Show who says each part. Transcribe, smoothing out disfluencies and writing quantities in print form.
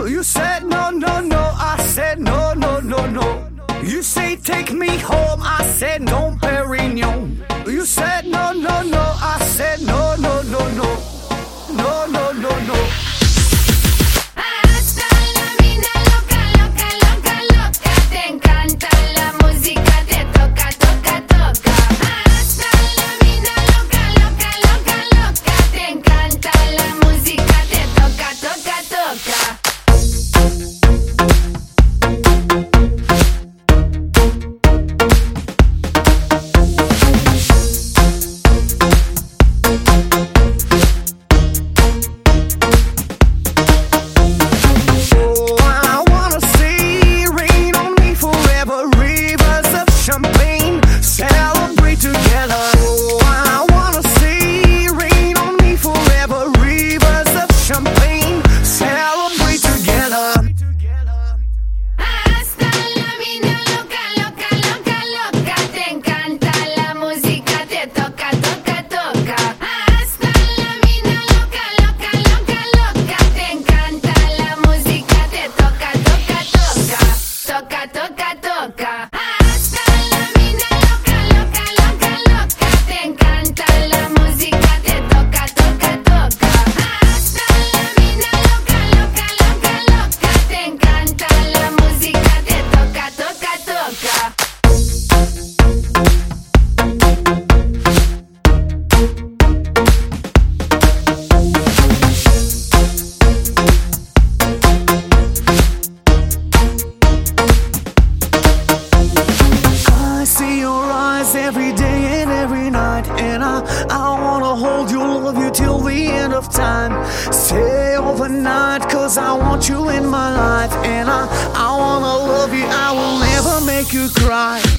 Speaker 1: You said no, no, no. I said no, no, no, no. You say take me home. I said no, Perignon. You said no, no, no. I said no, no, no, no. No, no, no, no.
Speaker 2: Hasta la vida loca, loca, loca, loca. Te encanta la música, te toca, toca, toca. Hasta la vida loca, loca, loca, loca. Te encanta la música, te toca, toca, toca.
Speaker 1: Every day and every night, and I wanna hold you, love you till the end of time. Stay overnight, cause I want you in my life, and I wanna love you, I will never make you cry.